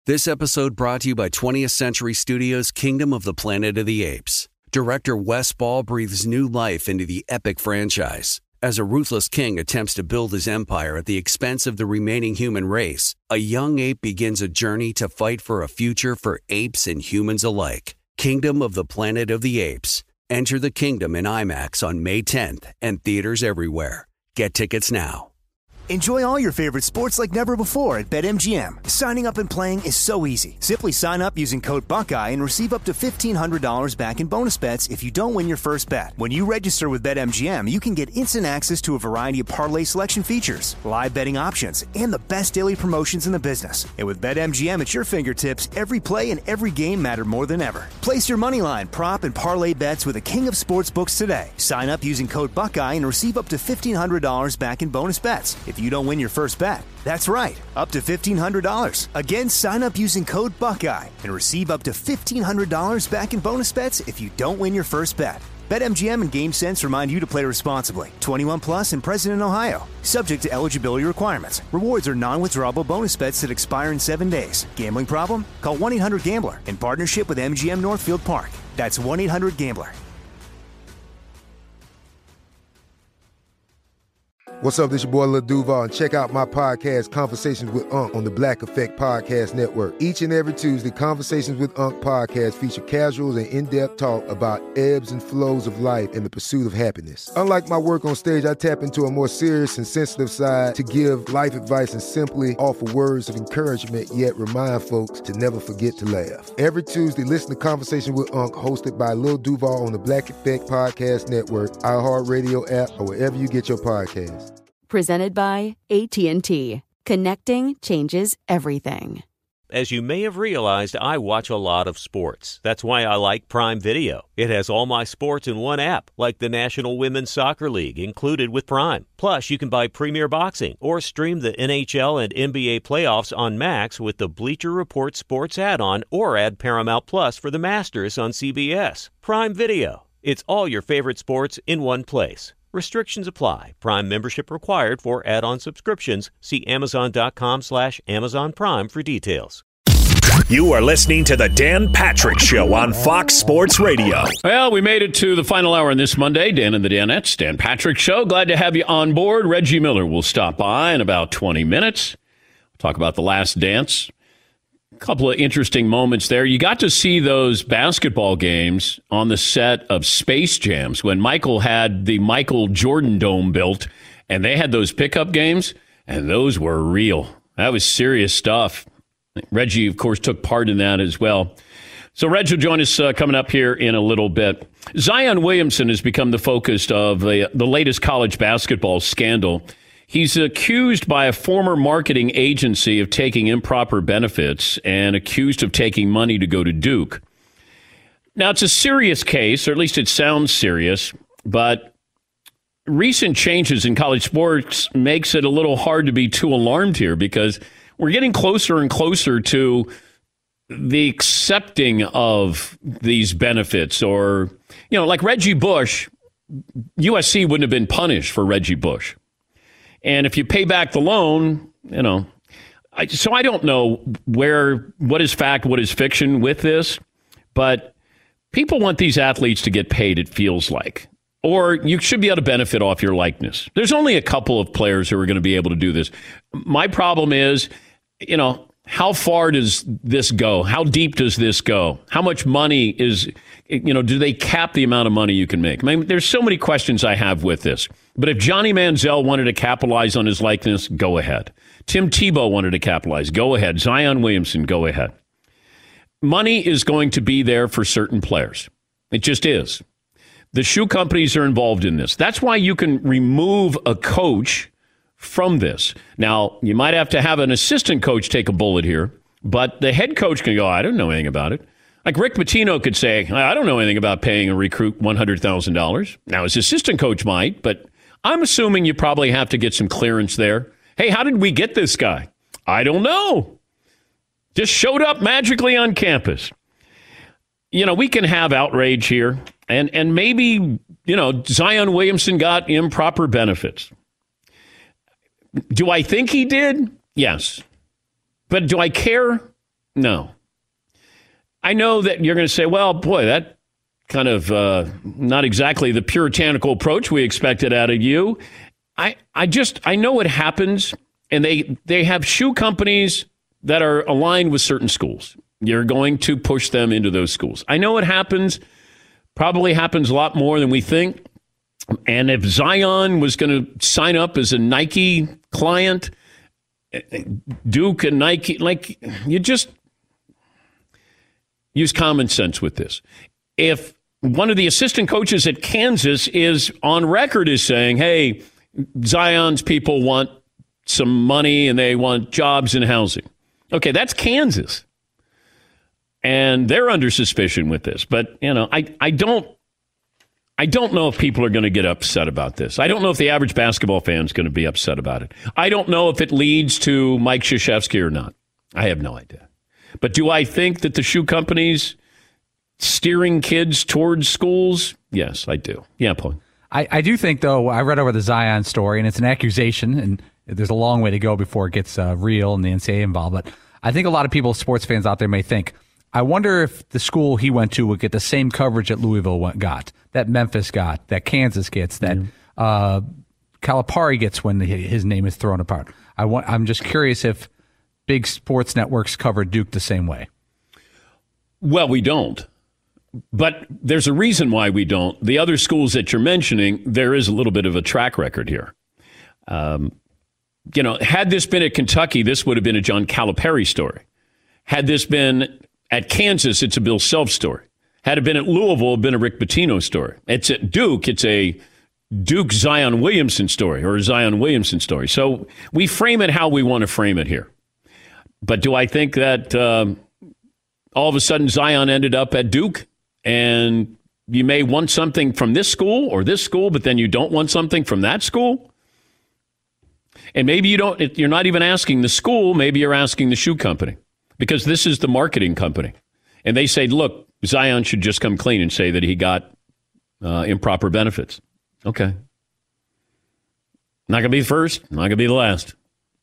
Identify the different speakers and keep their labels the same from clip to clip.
Speaker 1: This episode brought to you by 20th Century Studios' Kingdom of the Planet of the Apes. Director Wes Ball breathes new life into the epic franchise. As a ruthless king attempts to build his empire at the expense of the remaining human race, a young ape begins a journey to fight for a future for apes and humans alike. Kingdom of the Planet of the Apes. Enter the kingdom in IMAX on May 10th and theaters everywhere. Get tickets now.
Speaker 2: Enjoy all your favorite sports like never before at BetMGM. Signing up and playing is so easy. Simply sign up using code Buckeye and receive up to $1,500 back in bonus bets if you don't win your first bet. When you register with BetMGM, you can get instant access to a variety of parlay selection features, live betting options, and the best daily promotions in the business. And with BetMGM at your fingertips, every play and every game matter more than ever. Place your moneyline, prop, and parlay bets with the king of sportsbooks today. Sign up using code Buckeye and receive up to $1,500 back in bonus bets if you don't win your first bet. That's right, up to $1,500. Again, sign up using code Buckeye and receive up to $1,500 back in bonus bets if you don't win your first bet. BetMGM and GameSense remind you to play responsibly. 21 plus and present in Ohio. Subject to eligibility requirements. Rewards are non-withdrawable bonus bets that expire in 7 days. Gambling problem? Call 1-800-GAMBLER in partnership with MGM Northfield Park. That's 1-800-GAMBLER.
Speaker 3: What's up, this your boy Lil Duval, and check out my podcast, Conversations with Unc, on the Black Effect Podcast Network. Each and every Tuesday, Conversations with Unc podcast feature casual and in-depth talk about ebbs and flows of life and the pursuit of happiness. Unlike my work on stage, I tap into a more serious and sensitive side to give life advice and simply offer words of encouragement, yet remind folks to never forget to laugh. Every Tuesday, listen to Conversation with Unc, hosted by Lil Duval on the Black Effect Podcast Network, iHeartRadio app, or wherever you get your podcasts.
Speaker 4: Presented by AT&T. Connecting changes everything.
Speaker 5: As you may have realized, I watch a lot of sports. That's why I like Prime Video. It has all my sports in one app, like the National Women's Soccer League, included with Prime. Plus, you can buy Premier Boxing or stream the NHL and NBA playoffs on Max with the Bleacher Report Sports add-on, or add Paramount Plus for the Masters on CBS. Prime Video. It's all your favorite sports in one place. Restrictions apply. Prime membership required for add-on subscriptions. See Amazon.com/Amazon Prime for details.
Speaker 6: You are listening to the Dan Patrick Show on Fox Sports Radio.
Speaker 7: Well, we made it to the final hour on this Monday. Dan and the Danettes, Dan Patrick Show. Glad to have you on board. Reggie Miller will stop by in about 20 minutes. We'll talk about The Last Dance. A couple of interesting moments there. You got to see those basketball games on the set of Space Jams when Michael had the Michael Jordan Dome built, and they had those pickup games, and those were real. That was serious stuff. Reggie, of course, took part in that as well. So Reggie will join us coming up here in a little bit. Zion Williamson has become the focus of the latest college basketball scandal. He's accused by a former marketing agency of taking improper benefits and accused of taking money to go to Duke. Now, it's a serious case, or at least it sounds serious, but recent changes in college sports makes it a little hard to be too alarmed here because we're getting closer and closer to the accepting of these benefits. Or, you know, like Reggie Bush, USC wouldn't have been punished for Reggie Bush. And if you pay back the loan, you know, so I don't know what is fact, what is fiction with this, but people want these athletes to get paid, it feels like. Or you should be able to benefit off your likeness. There's only a couple of players who are going to be able to do this. My problem is, you know, how far does this go? How deep does this go? How much money is, you know, do they cap the amount of money you can make? I mean, there's so many questions I have with this. But if Johnny Manziel wanted to capitalize on his likeness, go ahead. Tim Tebow wanted to capitalize, go ahead. Zion Williamson, go ahead. Money is going to be there for certain players. It just is. The shoe companies are involved in this. That's why you can remove a coach from this. Now, you might have to have an assistant coach take a bullet here, but the head coach can go, I don't know anything about it. Like Rick Pitino could say, I don't know anything about paying a recruit $100,000. Now, his assistant coach might, but I'm assuming you probably have to get some clearance there. Hey, how did we get this guy? I don't know. Just showed up magically on campus. You know, we can have outrage here, and maybe, you know, Zion Williamson got improper benefits. Do I think he did? Yes. But do I care? No. I know that you're going to say, well, boy, that kind of not exactly the puritanical approach we expected out of you. I know it happens, and they have shoe companies that are aligned with certain schools. You're going to push them into those schools. I know it happens, probably happens a lot more than we think. And if Zion was going to sign up as a Nike client, Duke and Nike, like, you just use common sense with this. If one of the assistant coaches at Kansas is on record as saying, hey, Zion's people want some money and they want jobs and housing. Okay, that's Kansas. And they're under suspicion with this. But, I don't know if people are going to get upset about this. I don't know if the average basketball fan is going to be upset about it. I don't know if it leads to Mike Krzyzewski or not. I have no idea. But do I think that the shoe companies steering kids towards schools? Yes, I do. Yeah, Paul.
Speaker 8: I do think, though, I read over the Zion story, and it's an accusation, and there's a long way to go before it gets real and the NCAA involved. But I think a lot of people, sports fans out there, may think, I wonder if the school he went to would get the same coverage that Louisville got, that Memphis got, that Kansas gets, that Calipari gets when his name is thrown apart. I'm just curious if big sports networks cover Duke the same way.
Speaker 7: Well, we don't. But there's a reason why we don't. The other schools that you're mentioning, there is a little bit of a track record here. Had this been at Kentucky, this would have been a John Calipari story. Had this been at Kansas, it's a Bill Self story. Had it been at Louisville, it would have been a Rick Pitino story. It's at Duke, it's a Duke Zion Williamson story or a Zion Williamson story. So we frame it how we want to frame it here. But do I think that all of a sudden Zion ended up at Duke and you may want something from this school or this school, but then you don't want something from that school? And maybe you're not even asking the school, maybe you're asking the shoe company. Because this is the marketing company. And they say, look, Zion should just come clean and say that he got improper benefits. Okay. Not going to be the first, not going to be the last.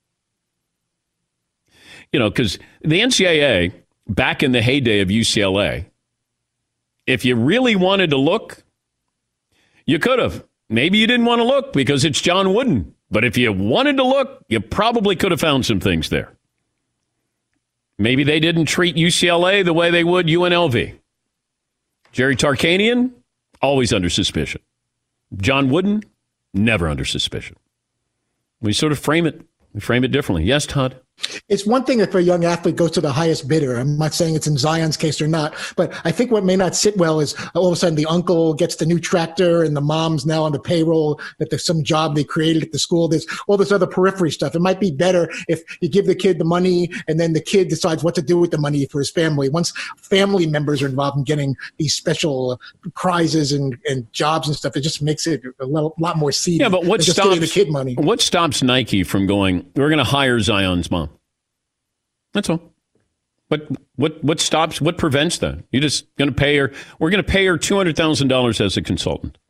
Speaker 7: Because the NCAA, back in the heyday of UCLA, if you really wanted to look, you could have. Maybe you didn't want to look because it's John Wooden. But if you wanted to look, you probably could have found some things there. Maybe they didn't treat UCLA the way they would UNLV. Jerry Tarkanian, always under suspicion. John Wooden, never under suspicion. We sort of frame it differently. Yes, Todd?
Speaker 9: It's one thing if a young athlete goes to the highest bidder. I'm not saying it's in Zion's case or not, but I think what may not sit well is all of a sudden the uncle gets the new tractor and the mom's now on the payroll, that there's some job they created at the school. There's all this other periphery stuff. It might be better if you give the kid the money and then the kid decides what to do with the money for his family. Once family members are involved in getting these special prizes and jobs and stuff, it just makes it a lot more seedy.
Speaker 7: Yeah, but what stops
Speaker 9: the kid money?
Speaker 7: What stops Nike from going, we're going to hire Zion's mom? That's all. But what prevents that? You're just going to pay her. We're going to pay her $200,000 as a consultant.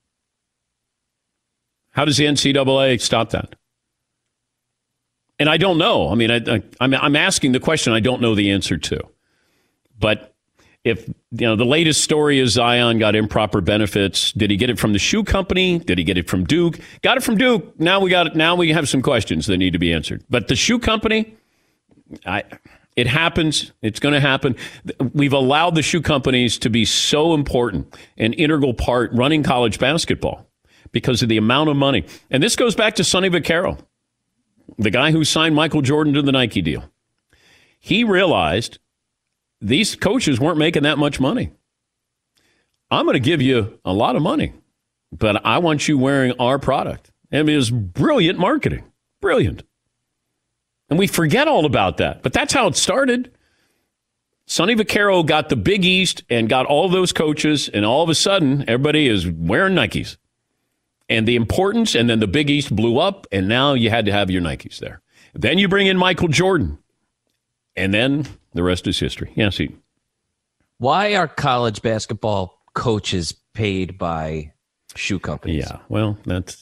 Speaker 7: How does the NCAA stop that? And I don't know. I mean, I'm asking the question I don't know the answer to. But if the latest story is Zion got improper benefits, did he get it from the shoe company? Did he get it from Duke? Got it from Duke. Now we have some questions that need to be answered. But the shoe company. It happens. It's going to happen. We've allowed the shoe companies to be so important, an integral part running college basketball because of the amount of money. And this goes back to Sonny Vaccaro, the guy who signed Michael Jordan to the Nike deal. He realized these coaches weren't making that much money. I'm going to give you a lot of money, but I want you wearing our product. And it was brilliant marketing. Brilliant. And we forget all about that. But that's how it started. Sonny Vaccaro got the Big East and got all those coaches, and all of a sudden, everybody is wearing Nikes. And the importance, and then the Big East blew up, and now you had to have your Nikes there. Then you bring in Michael Jordan, and then the rest is history. Yes, Eden.
Speaker 10: Why are college basketball coaches paid by shoe companies?
Speaker 7: Yeah, well,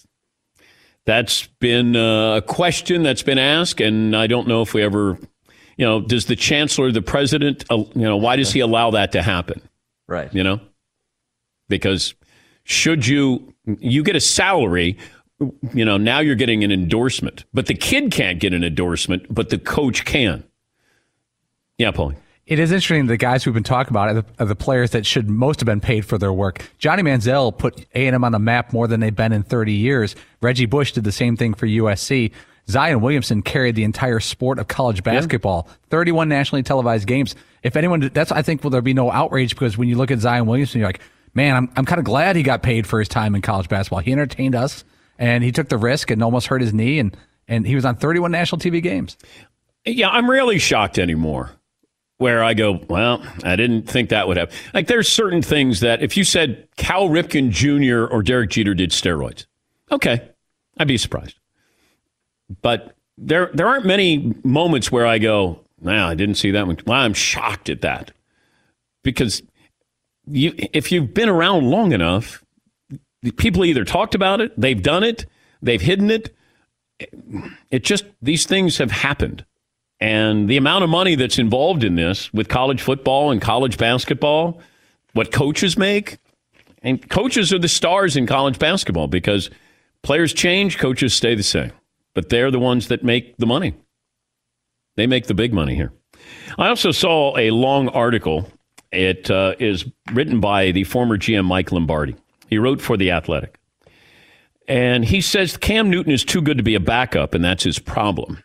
Speaker 7: That's been a question that's been asked, and I don't know if we ever does the chancellor, the president, why does he allow that to happen?
Speaker 10: Right.
Speaker 7: Because should you get a salary, now you're getting an endorsement, but the kid can't get an endorsement, but the coach can. Yeah, Paulie.
Speaker 8: It is interesting, the guys we've been talking about are the players that should most have been paid for their work. Johnny Manziel put A&M on the map more than they've been in 30 years. Reggie Bush did the same thing for USC. Zion Williamson carried the entire sport of college basketball. 31 nationally televised games. If anyone, I think will there be no outrage, because when you look at Zion Williamson, you're like, man, I'm kind of glad he got paid for his time in college basketball. He entertained us, and he took the risk and almost hurt his knee, and he was on 31 national TV games.
Speaker 7: Yeah, I'm rarely shocked anymore, where I go, well, I didn't think that would happen. Like, there's certain things that if you said Cal Ripken Jr. or Derek Jeter did steroids, okay, I'd be surprised. But there aren't many moments where I go, I didn't see that one. Well, I'm shocked at that. Because if you've been around long enough, people either talked about it, they've done it, they've hidden it. These things have happened. And the amount of money that's involved in this with college football and college basketball, what coaches make, and coaches are the stars in college basketball because players change, coaches stay the same. But they're the ones that make the money. They make the big money here. I also saw a long article. It is written by the former GM Mike Lombardi. He wrote for The Athletic. And he says Cam Newton is too good to be a backup, and that's his problem.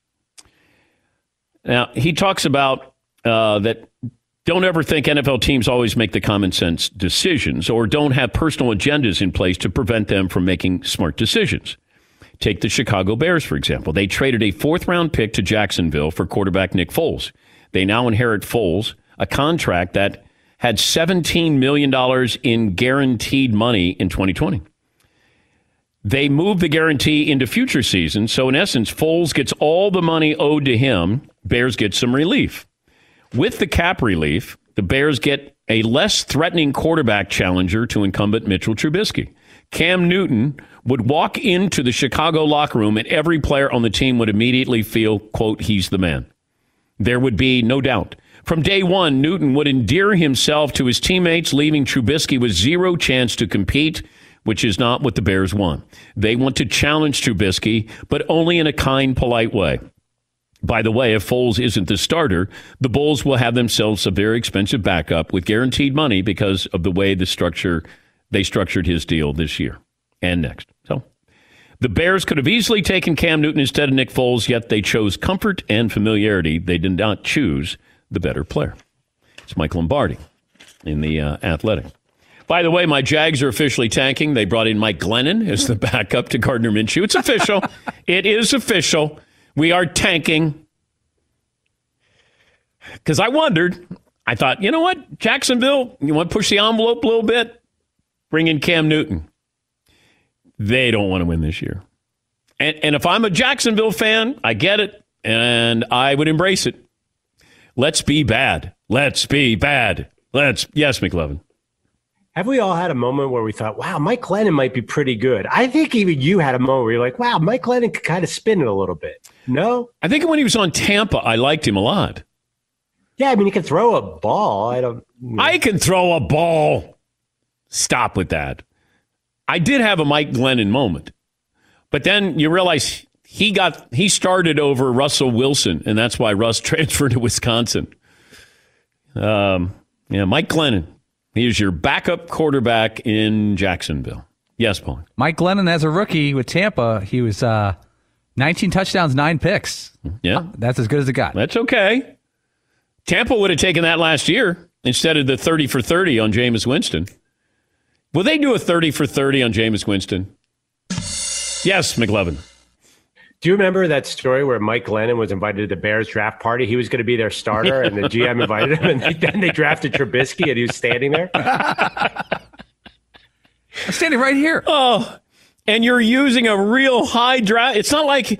Speaker 7: Now, he talks about that don't ever think NFL teams always make the common sense decisions or don't have personal agendas in place to prevent them from making smart decisions. Take the Chicago Bears, for example. They traded a fourth-round pick to Jacksonville for quarterback Nick Foles. They now inherit Foles, a contract that had $17 million in guaranteed money in 2020. They moved the guarantee into future seasons, so in essence, Foles gets all the money owed to him. Bears get some relief. With the cap relief, the Bears get a less threatening quarterback challenger to incumbent Mitchell Trubisky. Cam Newton would walk into the Chicago locker room and every player on the team would immediately feel, quote, he's the man. There would be no doubt. From day one, Newton would endear himself to his teammates, leaving Trubisky with zero chance to compete, which is not what the Bears want. They want to challenge Trubisky, but only in a kind, polite way. By the way, if Foles isn't the starter, the Bulls will have themselves a very expensive backup with guaranteed money because of the way they structured his deal this year and next. So the Bears could have easily taken Cam Newton instead of Nick Foles, yet they chose comfort and familiarity. They did not choose the better player. It's Mike Lombardi in The Athletic. By the way, my Jags are officially tanking. They brought in Mike Glennon as the backup to Gardner Minshew. It's official. It is official. We are tanking. Because I wondered, I thought, you know what, Jacksonville, you want to push the envelope a little bit? Bring in Cam Newton. They don't want to win this year. And if I'm a Jacksonville fan, I get it, and I would embrace it. Let's be bad. Let's be bad. Yes, McLovin.
Speaker 11: Have we all had a moment where we thought, wow, Mike Glennon might be pretty good? I think even you had a moment where you're like, wow, Mike Glennon could kind of spin it a little bit. No?
Speaker 7: I think when he was on Tampa, I liked him a lot.
Speaker 11: Yeah, I mean, he can throw a ball.
Speaker 7: I can throw a ball. Stop with that. I did have a Mike Glennon moment. But then you realize he started over Russell Wilson, and that's why Russ transferred to Wisconsin. Mike Glennon. He is your backup quarterback in Jacksonville. Yes, Paul.
Speaker 8: Mike Glennon, as a rookie with Tampa, he was 19 touchdowns, 9 picks.
Speaker 7: Yeah.
Speaker 8: That's as good as it got.
Speaker 7: That's okay. Tampa would have taken that last year instead of the 30 for 30 on Jameis Winston. Will they do a 30 for 30 on Jameis Winston? Yes, McLovin.
Speaker 11: Do you remember that story where Mike Glennon was invited to the Bears draft party? He was going to be their starter, and the GM invited him, and then they drafted Trubisky, and he was standing there.
Speaker 8: I'm standing right here.
Speaker 7: Oh, and you're using a real high draft. It's not like,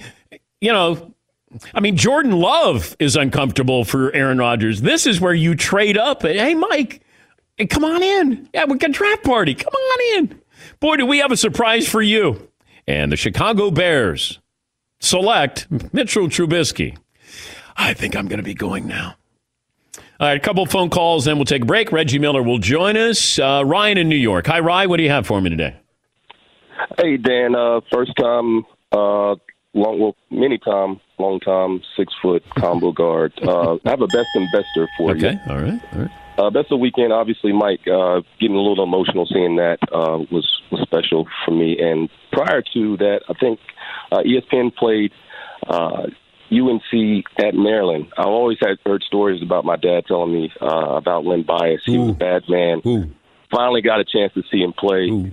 Speaker 7: Jordan Love is uncomfortable for Aaron Rodgers. This is where you trade up. Hey, Mike, come on in. Yeah, we got a draft party. Come on in. Boy, do we have a surprise for you. And the Chicago Bears select Mitchell Trubisky. I think I'm going to be going now. All right, a couple of phone calls, then we'll take a break. Reggie Miller will join us. Ryan in New York. Hi, Ryan. What do you have for me today?
Speaker 12: Hey, Dan. First time, long time, 6 foot combo guard. I have a best investor for you.
Speaker 7: Okay, all right.
Speaker 12: Best of weekend. Obviously, Mike, getting a little emotional seeing that was special for me. And prior to that, I think ESPN played UNC at Maryland. I always had heard stories about my dad telling me about Len Bias. He was a bad man. Finally got a chance to see him play.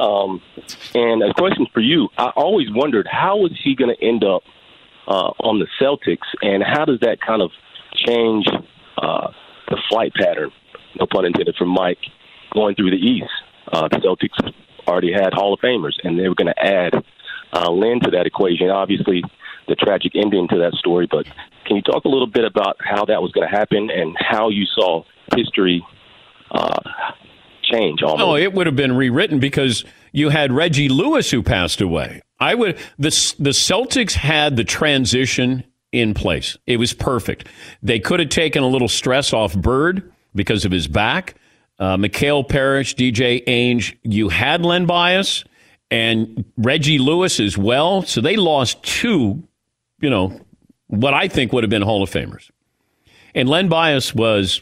Speaker 12: And a question for you. I always wondered, how is he going to end up on the Celtics, and how does that kind of change the flight pattern, no pun intended, for Mike, going through the East? The Celtics already had Hall of Famers, and they were going to add Len to that equation. Obviously, the tragic ending to that story, but can you talk a little bit about how that was going to happen and how you saw history change almost?
Speaker 7: Oh, it would have been rewritten because you had Reggie Lewis who passed away. The Celtics had the transition in place. It was perfect. They could have taken a little stress off Bird because of his back. Mikhail Parrish, DJ Ainge, you had Len Bias and Reggie Lewis as well. So they lost two, what I think would have been Hall of Famers. And Len Bias was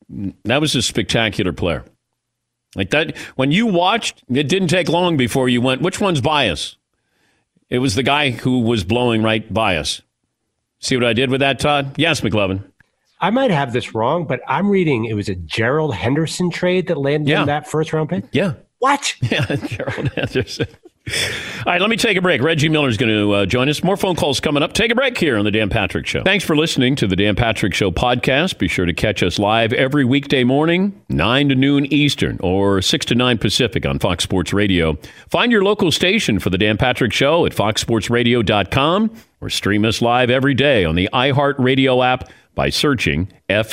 Speaker 7: a spectacular player. Like that, when you watched, it didn't take long before you went, which one's Bias? It was the guy who was blowing right by us. See what I did with that, Todd? Yes, McLovin.
Speaker 11: I might have this wrong, but I'm reading it was a Gerald Henderson trade that landed in that first-round pick?
Speaker 7: Yeah.
Speaker 11: What?
Speaker 7: Yeah, Gerald Henderson. All right, let me take a break. Reggie Miller's going to join us. More phone calls coming up. Take a break here on The Dan Patrick Show. Thanks for listening to The Dan Patrick Show podcast. Be sure to catch us live every weekday morning, 9 to noon Eastern or 6 to 9 Pacific on Fox Sports Radio. Find your local station for The Dan Patrick Show at foxsportsradio.com or stream us live every day on the iHeartRadio app by searching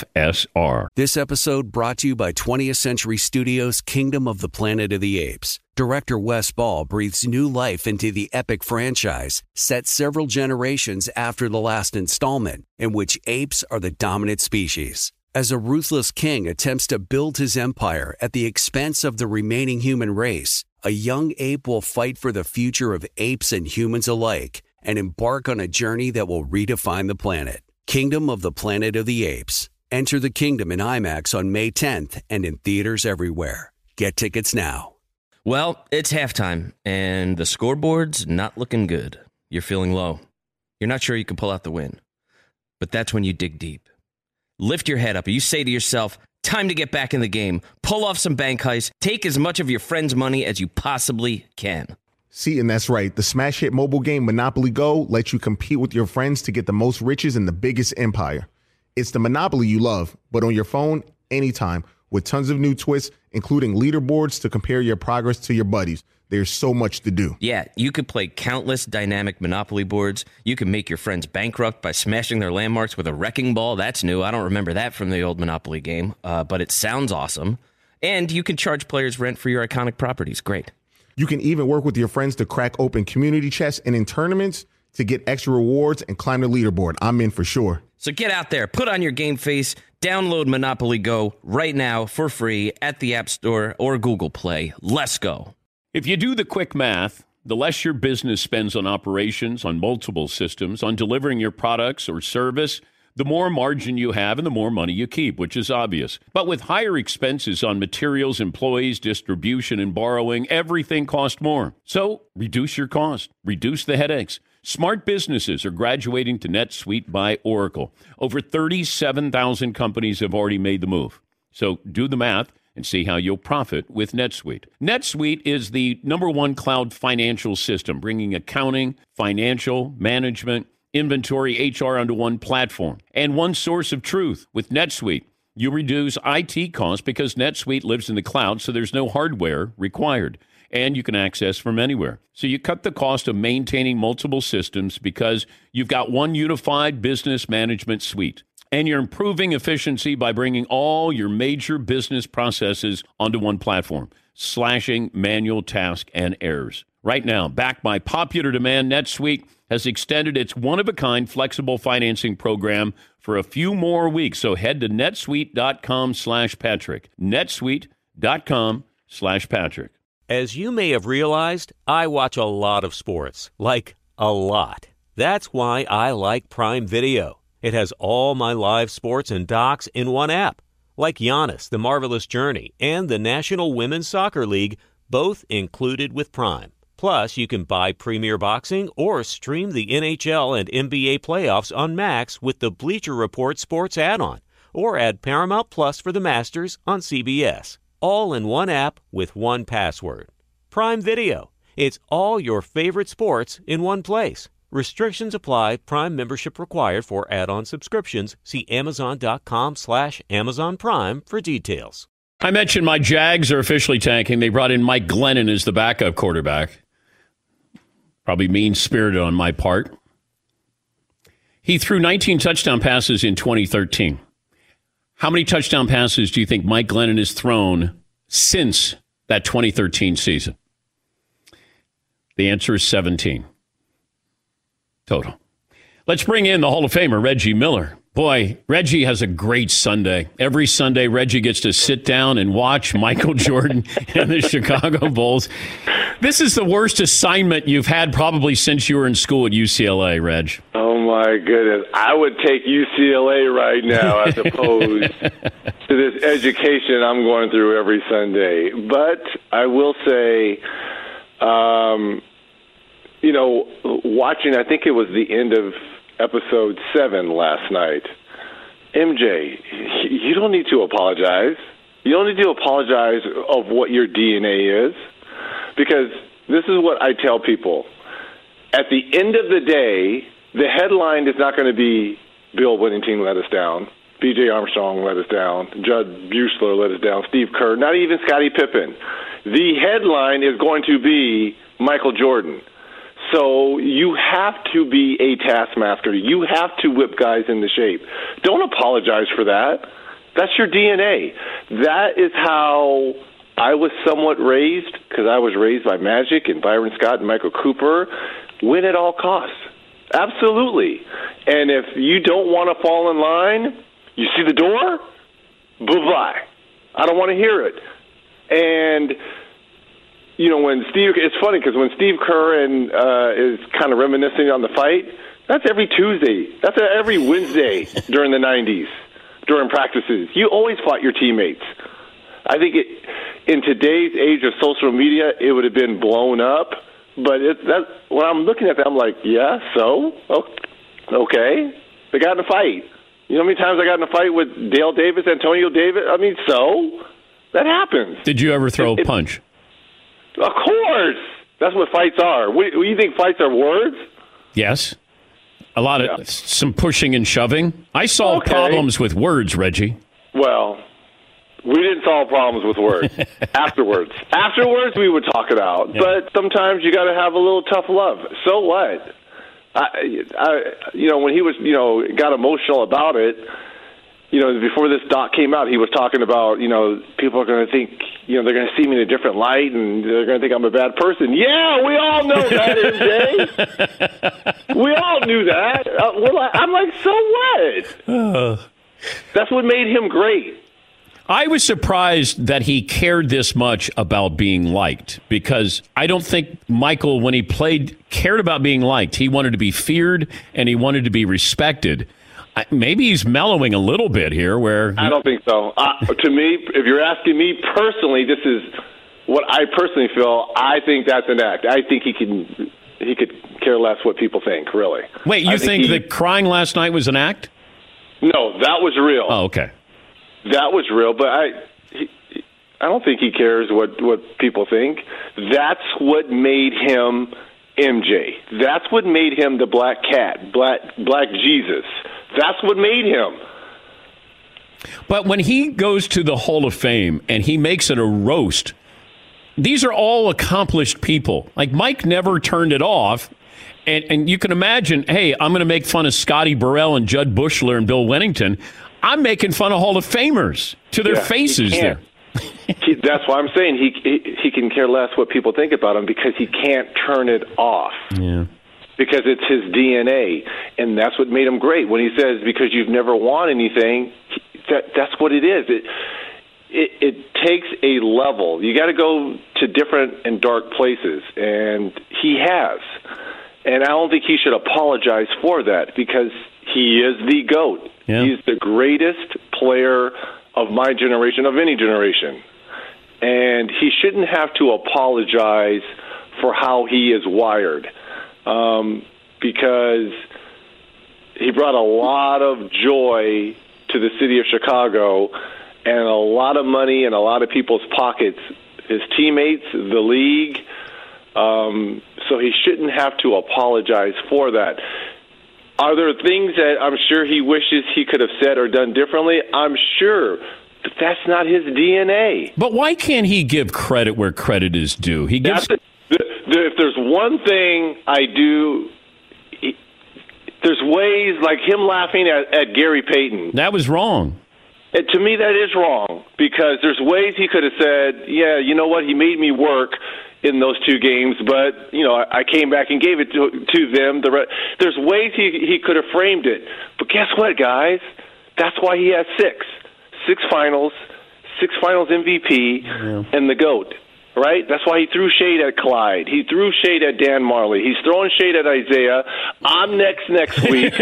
Speaker 7: FSR.
Speaker 1: This episode brought to you by 20th Century Studios' Kingdom of the Planet of the Apes. Director Wes Ball breathes new life into the epic franchise, set several generations after the last installment, in which apes are the dominant species. As a ruthless king attempts to build his empire at the expense of the remaining human race, a young ape will fight for the future of apes and humans alike and embark on a journey that will redefine the planet. Kingdom of the Planet of the Apes. Enter the kingdom in IMAX on May 10th and in theaters everywhere. Get tickets now.
Speaker 10: Well, it's halftime, and the scoreboard's not looking good. You're feeling low. You're not sure you can pull out the win. But that's when you dig deep. Lift your head up, and you say to yourself, time to get back in the game. Pull off some bank heists. Take as much of your friend's money as you possibly can.
Speaker 13: See, and that's right. The smash hit mobile game Monopoly Go lets you compete with your friends to get the most riches in the biggest empire. It's the Monopoly you love, but on your phone, anytime, with tons of new twists, including leaderboards to compare your progress to your buddies. There's so much to do.
Speaker 10: Yeah, you could play countless dynamic Monopoly boards. You can make your friends bankrupt by smashing their landmarks with a wrecking ball. That's new. I don't remember that from the old Monopoly game, but it sounds awesome. And you can charge players rent for your iconic properties. Great.
Speaker 13: You can even work with your friends to crack open community chests and in tournaments to get extra rewards and climb the leaderboard. I'm in for sure.
Speaker 10: So get out there, put on your game face, download Monopoly Go right now for free at the App Store or Google Play. Let's go.
Speaker 7: If you do the quick math, the less your business spends on operations, on multiple systems, on delivering your products or service, the more margin you have and the more money you keep, which is obvious. But with higher expenses on materials, employees, distribution, and borrowing, everything costs more. So reduce your cost. Reduce the headaches. Smart businesses are graduating to NetSuite by Oracle. Over 37,000 companies have already made the move. So do the math and see how you'll profit with NetSuite. NetSuite is the #1 cloud financial system, bringing accounting, financial, management, inventory, HR onto one platform and one source of truth. With NetSuite, you reduce IT costs because NetSuite lives in the cloud, so there's no hardware required, and you can access from anywhere. So you cut the cost of maintaining multiple systems because you've got one unified business management suite, and you're improving efficiency by bringing all your major business processes onto one platform, slashing manual tasks and errors. Right now, backed by popular demand, NetSuite has extended its one-of-a-kind flexible financing program for a few more weeks. So head to netsuite.com/Patrick. netsuite.com/Patrick.
Speaker 5: As you may have realized, I watch a lot of sports. Like, a lot. That's why I like Prime Video. It has all my live sports and docs in one app. Like Giannis, The Marvelous Journey, and the National Women's Soccer League, both included with Prime. Plus, you can buy Premier Boxing or stream the NHL and NBA playoffs on Max with the Bleacher Report Sports add-on, or add Paramount Plus for the Masters on CBS. All in one app with one password. Prime Video. It's all your favorite sports in one place. Restrictions apply. Prime membership required for add-on subscriptions. See Amazon.com/Amazon Prime for details.
Speaker 7: I mentioned my Jags are officially tanking. They brought in Mike Glennon as the backup quarterback. Probably mean-spirited on my part. He threw 19 touchdown passes in 2013. How many touchdown passes do you think Mike Glennon has thrown since that 2013 season? The answer is 17. Total. Let's bring in the Hall of Famer, Reggie Miller. Boy, Reggie has a great Sunday. Every Sunday, Reggie gets to sit down and watch Michael Jordan and the Chicago Bulls. This is the worst assignment you've had probably since you were in school at UCLA, Reg.
Speaker 14: Oh, my goodness. I would take UCLA right now as opposed to this education I'm going through every Sunday. But I will say, watching, I think it was the end of episode 7 last night. MJ, you don't need to apologize. You don't need to apologize of what your DNA is, because this is what I tell people. At the end of the day, the headline is not going to be Bill Whittington let us down, B.J. Armstrong let us down, Judd Buechler let us down, Steve Kerr, not even Scottie Pippen. The headline is going to be Michael Jordan. So you have to be a taskmaster. You have to whip guys into shape. Don't apologize for that. That's your DNA. That is how I was somewhat raised, because I was raised by Magic and Byron Scott and Michael Cooper. Win at all costs. Absolutely. And if you don't want to fall in line, you see the door, bye-bye. I don't want to hear it. And when it's funny because when Steve Kerr is kind of reminiscing on the fight, that's every Tuesday. That's every Wednesday during the 90s, during practices. You always fought your teammates. I think in today's age of social media, it would have been blown up. But when I'm looking at that, I'm like, yeah, so? Okay. They got in a fight. You know how many times I got in a fight with Dale Davis, Antonio Davis? I mean, so? That happens.
Speaker 7: Did you ever throw a punch?
Speaker 14: Of course. That's what fights are. You think fights are words?
Speaker 7: Yes. A lot of some pushing and shoving. I solve problems with words, Reggie.
Speaker 14: Well, we didn't solve problems with words. Afterwards, we would talk it out. Yeah. But sometimes you got to have a little tough love. So what? When he was, got emotional about it, before this doc came out, he was talking about, people are going to think, they're going to see me in a different light and they're going to think I'm a bad person. Yeah, we all know that, MJ. We all knew that. I'm like, so what? That's what made him great.
Speaker 7: I was surprised that he cared this much about being liked, because I don't think Michael, when he played, cared about being liked. He wanted to be feared and he wanted to be respected. Maybe he's mellowing a little bit here. I
Speaker 14: don't think so. To me, if you're asking me personally, this is what I personally feel. I think that's an act. I think he could care less what people think. Really.
Speaker 7: Wait, you think the crying last night was an act?
Speaker 14: No, that was real.
Speaker 7: Oh, okay.
Speaker 14: That was real, but I don't think he cares what people think. That's what made him MJ. That's what made him the Black Cat, Black Jesus. That's what made him.
Speaker 7: But when he goes to the Hall of Fame and he makes it a roast, these are all accomplished people. Like, Mike never turned it off. And you can imagine, hey, I'm going to make fun of Scotty Burrell and Judd Buechler and Bill Whittington. I'm making fun of Hall of Famers to their faces there.
Speaker 14: That's why I'm saying he can care less what people think about him, because he can't turn it off.
Speaker 7: Yeah.
Speaker 14: because it's his DNA, and that's what made him great. When he says, because you've never won anything, that's what it is. It takes a level. You got to go to different and dark places, and he has. And I don't think he should apologize for that, because he is the GOAT. Yeah. He's the greatest player of my generation, of any generation. And he shouldn't have to apologize for how he is wired, because he brought a lot of joy to the city of Chicago and a lot of money in a lot of people's pockets, his teammates, the league. So he shouldn't have to apologize for that. Are there things that I'm sure he wishes he could have said or done differently? I'm sure. But that's not his DNA.
Speaker 7: But why can't he give credit where credit is due? He gives.
Speaker 14: If there's one thing I do, there's ways like him laughing at Gary Payton.
Speaker 7: That was wrong.
Speaker 14: To me, that is wrong, because there's ways he could have said, yeah, you know what, he made me work in those 2 games, but, you know, I came back and gave it to them. There's ways he could have framed it. But guess what, guys? That's why he has 6 finals MVP, and the GOAT. Right? That's why he threw shade at Clyde. He threw shade at Dan Marley. He's throwing shade at Isaiah. I'm next week.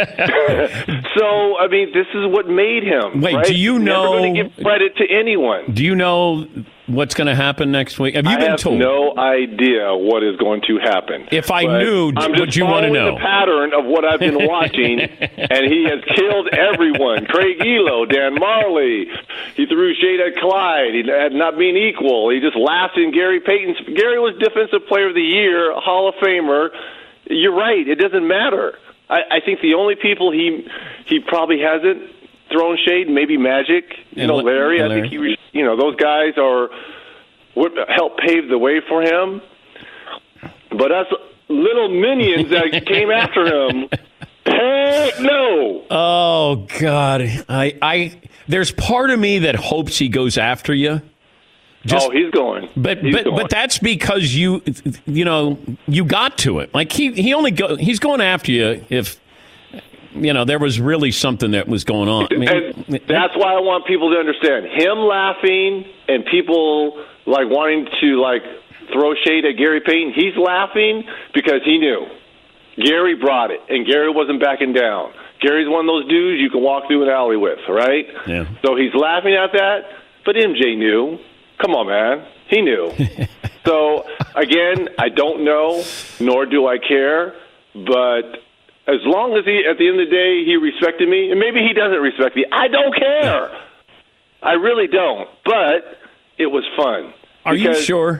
Speaker 14: So, I mean, this is what made him.
Speaker 7: Wait,
Speaker 14: right?
Speaker 7: do you know?
Speaker 14: Never going to give credit to anyone.
Speaker 7: Do you know what's going to happen next week? Have you been told?
Speaker 14: I have no idea what is going to happen.
Speaker 7: If I knew, would you want to know?
Speaker 14: I'm just following the pattern of what I've been watching, and he has killed everyone. Craig Elo, Dan Marley. He threw shade at Clyde. He had not been equal. He just laughed in Gary Payton's. Gary was Defensive Player of the Year, Hall of Famer. You're right. It doesn't matter. I think the only people he probably hasn't thrown shade, maybe Magic, Larry. I think those guys would help pave the way for him. But us little minions that came after him, heck no.
Speaker 7: Oh God, there's part of me that hopes he goes after you.
Speaker 14: He's going.
Speaker 7: But that's because you got to it. Like he's going after you if there was really something that was going on.
Speaker 14: And that's why I want people to understand. Him laughing and people wanting to throw shade at Gary Payton, he's laughing because he knew. Gary brought it, and Gary wasn't backing down. Gary's one of those dudes you can walk through an alley with, right?
Speaker 7: Yeah.
Speaker 14: So he's laughing at that, but MJ knew. Come on, man. He knew. So, again, I don't know, nor do I care, but as long as at the end of the day, he respected me, and maybe he doesn't respect me, I don't care. I really don't. But it was fun.
Speaker 7: Are you sure?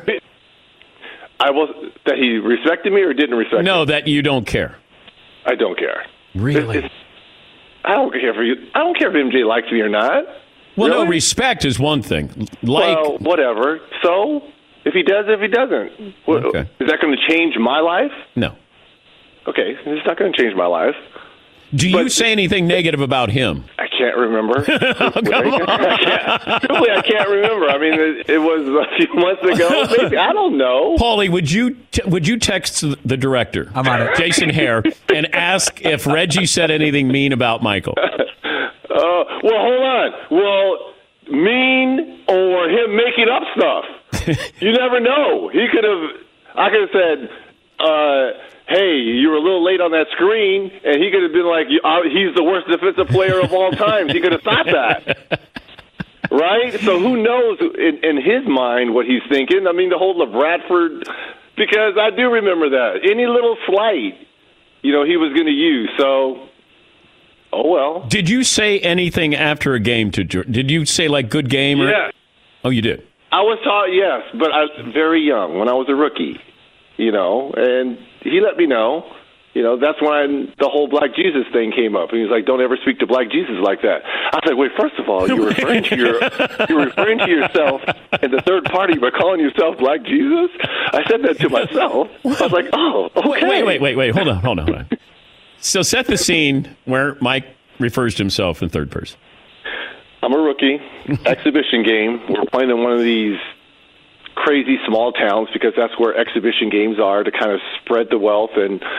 Speaker 14: That he respected me or didn't respect me?
Speaker 7: No, that you don't care.
Speaker 14: I don't care.
Speaker 7: Really?
Speaker 14: I don't care for you. I don't care if MJ likes me or not.
Speaker 7: Well,
Speaker 14: really?
Speaker 7: No, respect is one thing.
Speaker 14: Well, whatever. So, if he does, if he doesn't.
Speaker 7: Okay.
Speaker 14: Is that going to change my life?
Speaker 7: No.
Speaker 14: Okay, it's not going to change my life.
Speaker 7: Do you say anything negative about him?
Speaker 14: I can't remember.
Speaker 7: Come on.
Speaker 14: Truly, I can't remember. I mean, it was a few months ago. Maybe. I don't know.
Speaker 7: Paulie, would you text the director,
Speaker 8: I'm on it,
Speaker 7: Jason Hare, and ask if Reggie said anything mean about Michael?
Speaker 14: Well, hold on. Well, mean or him making up stuff. You never know. I could have said, hey, you were a little late on that screen, and he could have been like, he's the worst defensive player of all time. He could have thought that. Right? So who knows in his mind what he's thinking? I mean, the whole LeBradford, because I do remember that. Any little slight, he was going to use. So, oh well.
Speaker 7: Did you say anything after a game to George? Did you say, good game?
Speaker 14: Yeah.
Speaker 7: Oh, you did?
Speaker 14: I was taught, yes, but I was very young when I was a rookie, and he let me know. That's when the whole Black Jesus thing came up. And he was like, don't ever speak to Black Jesus like that. I was like, wait, first of all, you're referring to yourself in the third party by calling yourself Black Jesus? I said that to myself. I was like, oh, okay.
Speaker 7: Wait. Hold on. So set the scene where Mike refers to himself in third person.
Speaker 14: I'm a rookie, exhibition game. We're playing in one of these crazy small towns because that's where exhibition games are, to kind of spread the wealth. And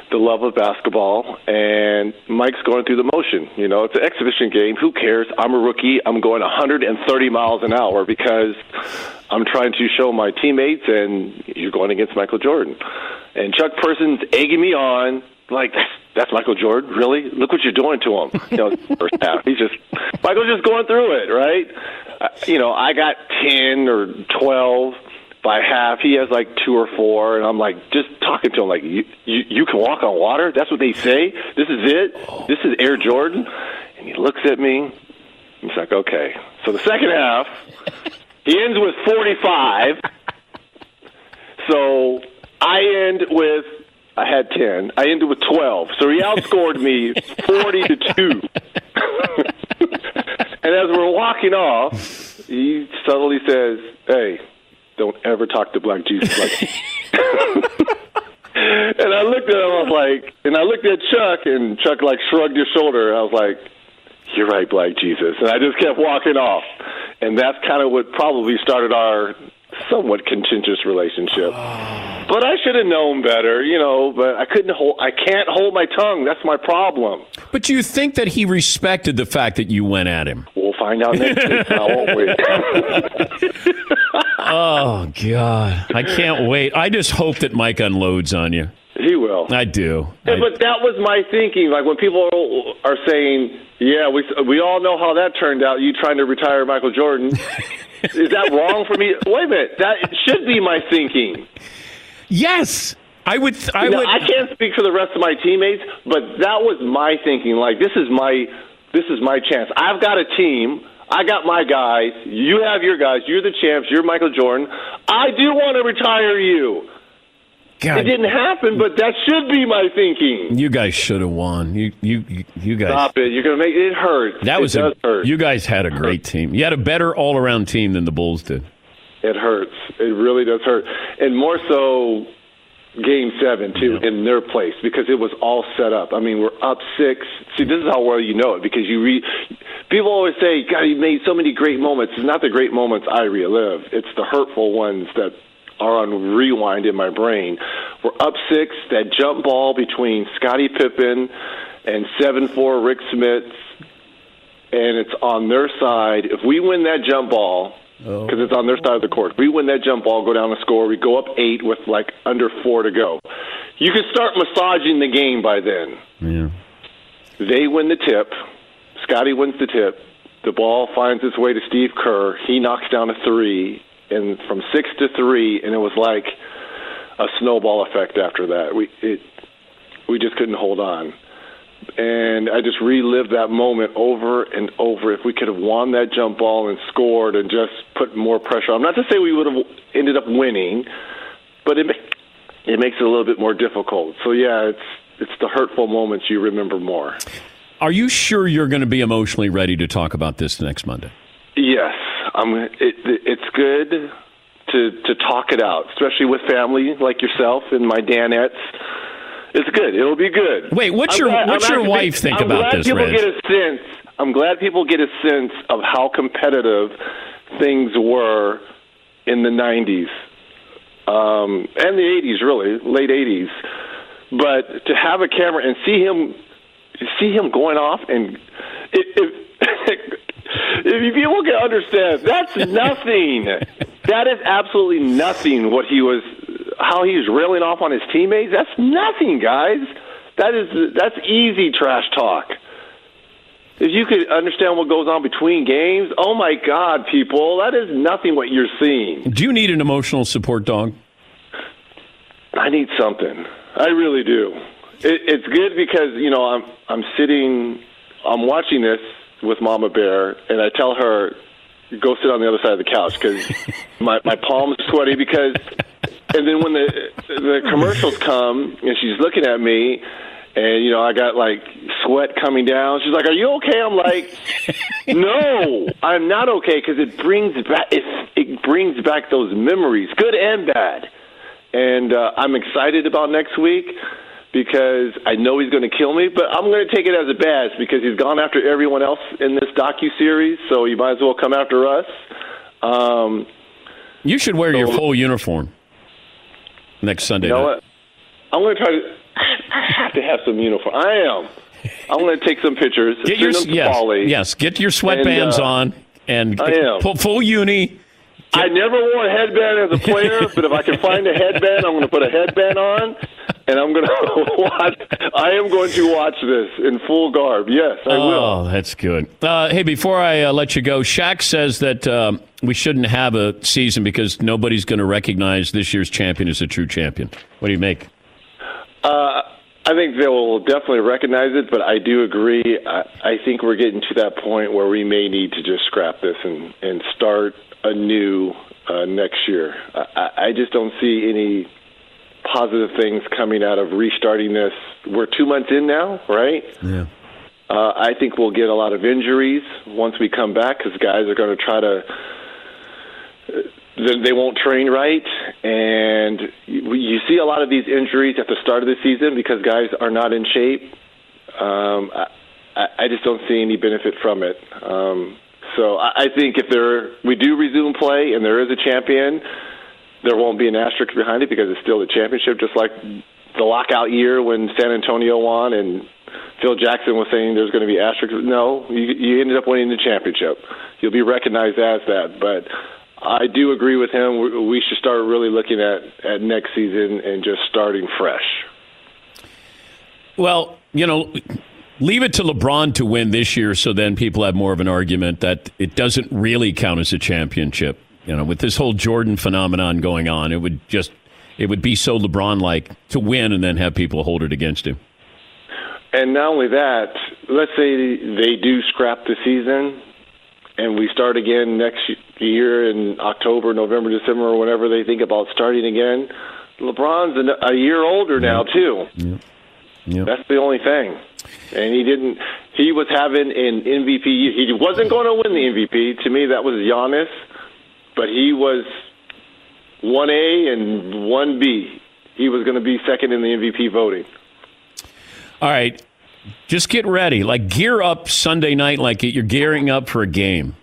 Speaker 14: the love of basketball, and Mike's going through the motion. You know, it's an exhibition game. Who cares? I'm a rookie. I'm going 130 miles an hour because I'm trying to show my teammates, and you're going against Michael Jordan. And Chuck Person's egging me on, like, that's Michael Jordan? Really? Look what you're doing to him. You know, first half. Michael's just going through it, right? I got 10 or 12 by half. He has like 2 or 4, and I'm like just talking to him like, you can walk on water? That's what they say? This is it? This is Air Jordan? And he looks at me. He's like, okay. So the second half, he ends with 45. So I had 10. I ended with 12. So he outscored me 40-2. And as we're walking off, he subtly says, hey, don't ever talk to Black Jesus like that. And I looked at him, and I looked at Chuck, and Chuck shrugged his shoulder. I was like, you're right, Black Jesus. And I just kept walking off. And that's kind of what probably started our somewhat contentious relationship. But I should have known better, but I can't hold my tongue. That's my problem.
Speaker 7: But do you think that he respected the fact that you went at him?
Speaker 14: We'll find out next week, won't we?
Speaker 7: Oh, God. I can't wait. I just hope that Mike unloads on you.
Speaker 14: He will.
Speaker 7: I do.
Speaker 14: Yeah, but that was my thinking. Like when people are saying, yeah, we all know how that turned out, you trying to retire Michael Jordan. Is that wrong for me? Wait a minute. That should be my thinking.
Speaker 7: Yes. I
Speaker 14: can't speak for the rest of my teammates, but that was my thinking. Like, this is my chance. I've got a team. I got my guys. You have your guys. You're the champs. You're Michael Jordan. I do want to retire you.
Speaker 7: God.
Speaker 14: It didn't happen, but that should be my thinking.
Speaker 7: You guys should have won. You guys.
Speaker 14: Stop it. You're going to make it hurt. Does hurt.
Speaker 7: You guys had a great team. You had a better all-around team than the Bulls did.
Speaker 14: It hurts. It really does hurt. And more so Game 7, too, in their place, because it was all set up. I mean, we're up 6. See, this is how well you know it, because people always say, God, you made so many great moments. It's not the great moments I relive. It's the hurtful ones that are on rewind in my brain. We're up 6, that jump ball between Scottie Pippen and 7'4" Rick Smits, and it's on their side. If we win that jump ball, because it's on their side of the court, if we win that jump ball, go down the score, we go up 8 with under 4 to go. You can start massaging the game by then.
Speaker 7: Yeah.
Speaker 14: They win the tip. Scottie wins the tip. The ball finds its way to Steve Kerr. He knocks down a 3. And from 6 to 3, and it was like a snowball effect after that. We just couldn't hold on. And I just relived that moment over and over. If we could have won that jump ball and scored and just put more pressure on. Not to say we would have ended up winning, but it makes it a little bit more difficult. So, yeah, it's the hurtful moments you remember more.
Speaker 7: Are you sure you're going to be emotionally ready to talk about this next Monday?
Speaker 14: Yes. It's good to talk it out, especially with family like yourself and my Danettes. It's good. It'll be good.
Speaker 7: Wait, what's your wife think about this, Reg?
Speaker 14: I'm glad people get a sense of how competitive things were in the 90s and the 80s, really, late 80s. But to have a camera and see him going off, and if people can understand, that's nothing. That is absolutely nothing. How he was railing off on his teammates. That's nothing, guys. That's easy trash talk. If you could understand what goes on between games, oh my God, people, that is nothing what you're seeing.
Speaker 7: Do you need an emotional support dog?
Speaker 14: I need something. I really do. It's good because I'm watching this with Mama Bear, and I tell her, go sit on the other side of the couch, because my palms are sweaty, and then when the commercials come, and she's looking at me, and, I got, sweat coming down, she's like, are you okay? I'm like, no, I'm not okay, because it brings back those memories, good and bad. And I'm excited about next week, because I know he's going to kill me, but I'm going to take it as a badge because he's gone after everyone else in this docuseries, so you might as well come after us.
Speaker 7: You should wear your full uniform next Sunday.
Speaker 14: You know what? I'm going to try to... I to have some uniform. I am. I'm going to take some pictures.
Speaker 7: Get your get your sweatbands on and full uni.
Speaker 14: I never wore a headband as a player, but if I can find a headband, I'm going to put a headband on, and I'm going to watch. I am going to watch this in full garb. Yes, I will.
Speaker 7: Oh, that's good. Hey, before I let you go, Shaq says that we shouldn't have a season because nobody's going to recognize this year's champion as a true champion. What do you make?
Speaker 14: I think they will definitely recognize it, but I do agree. I think we're getting to that point where we may need to just scrap this and start anew next year. I just don't see any positive things coming out of restarting this. We're 2 months in now, right?
Speaker 7: Yeah.
Speaker 14: I think we'll get a lot of injuries once we come back because guys are going to try to they won't train right, and you see a lot of these injuries at the start of the season because guys are not in shape. I just don't see any benefit from it. So I think if we do resume play and there is a champion, there won't be an asterisk behind it because it's still a championship, just like the lockout year when San Antonio won and Phil Jackson was saying there's going to be asterisks. No, you ended up winning the championship. You'll be recognized as that, but I do agree with him. We should start really looking at next season and just starting fresh.
Speaker 7: Well, leave it to LeBron to win this year so then people have more of an argument that it doesn't really count as a championship. With this whole Jordan phenomenon going on, it would be so LeBron-like to win and then have people hold it against him.
Speaker 14: And not only that, let's say they do scrap the season and we start again next year in October, November, December, or whenever they think about starting again. LeBron's a year older now, too.
Speaker 7: Yep.
Speaker 14: That's the only thing. And he was having an MVP. He wasn't going to win the MVP. To me, that was Giannis. But he was 1A and 1B. He was going to be second in the MVP voting.
Speaker 7: All right. Just get ready. Gear up Sunday night like you're gearing up for a game.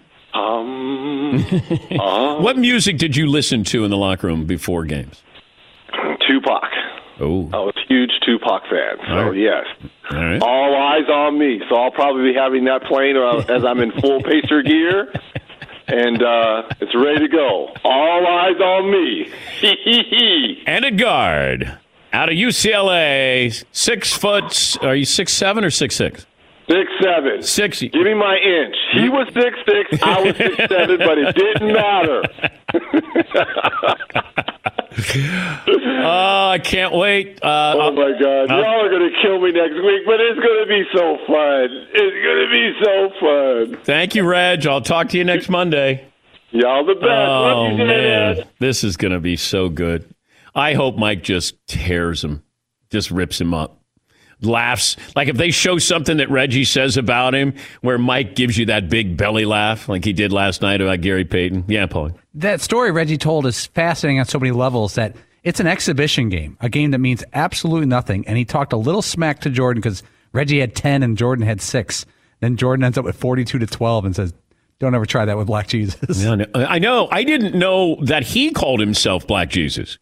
Speaker 7: What music did you listen to in the locker room before games?
Speaker 14: Tupac.
Speaker 7: Oh.
Speaker 14: I was a huge Tupac fan. So, yes.
Speaker 7: All right.
Speaker 14: All eyes on me. So I'll probably be having that playing as I'm in full Pacer gear. And it's ready to go. All eyes on me.
Speaker 7: And a guard out of UCLA, 6 foot. Are you 6'7" or 6'6"?
Speaker 14: 6'7".
Speaker 7: 6.
Speaker 14: Give me my inch. He was 6'6". I was 6'7", but it didn't matter.
Speaker 7: Oh, I can't wait.
Speaker 14: Oh, my God. Y'all are going to kill me next week, but it's going to be so fun. It's going to be so fun.
Speaker 7: Thank you, Reg. I'll talk to you next Monday.
Speaker 14: Y'all the best.
Speaker 7: Oh, man. This is going to be so good. I hope Mike just tears him, just rips him up. Laughs. If they show something that Reggie says about him where Mike gives you that big belly laugh like he did last night about Gary Payton. Yeah, Paul.
Speaker 8: That story Reggie told is fascinating on so many levels that it's an exhibition game, a game that means absolutely nothing. And he talked a little smack to Jordan because Reggie had 10 and Jordan had 6. Then Jordan ends up with 42-12 and says, don't ever try that with Black Jesus.
Speaker 7: No, I know. I didn't know that he called himself Black Jesus.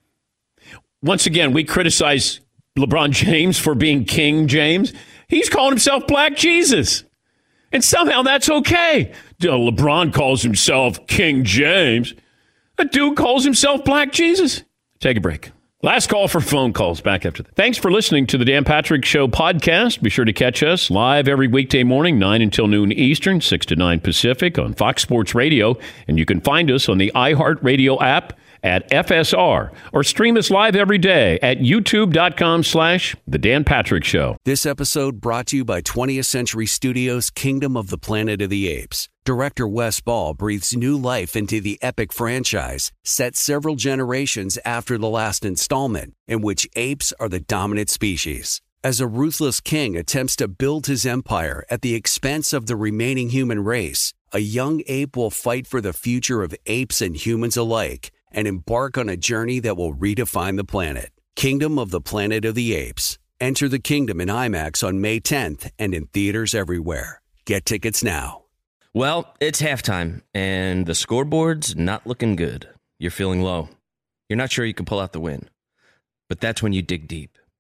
Speaker 7: Once again, we criticize LeBron James for being King James. He's calling himself Black Jesus. And somehow that's okay. LeBron calls himself King James. A dude calls himself Black Jesus. Take a break. Last call for phone calls. Back after that. Thanks for listening to the Dan Patrick Show podcast. Be sure to catch us live every weekday morning, 9 until noon Eastern, 6 to 9 Pacific on Fox Sports Radio. And you can find us on the iHeartRadio app at FSR, or stream us live every day at youtube.com/The Dan Patrick Show.
Speaker 1: This episode brought to you by 20th Century Studios' Kingdom of the Planet of the Apes. Director Wes Ball breathes new life into the epic franchise, set several generations after the last installment, in which apes are the dominant species. As a ruthless king attempts to build his empire at the expense of the remaining human race, a young ape will fight for the future of apes and humans alike and embark on a journey that will redefine the planet. Kingdom of the Planet of the Apes. Enter the kingdom in IMAX on May 10th and in theaters everywhere. Get tickets now.
Speaker 10: Well, it's halftime, and the scoreboard's not looking good. You're feeling low. You're not sure you can pull out the win. But that's when you dig deep.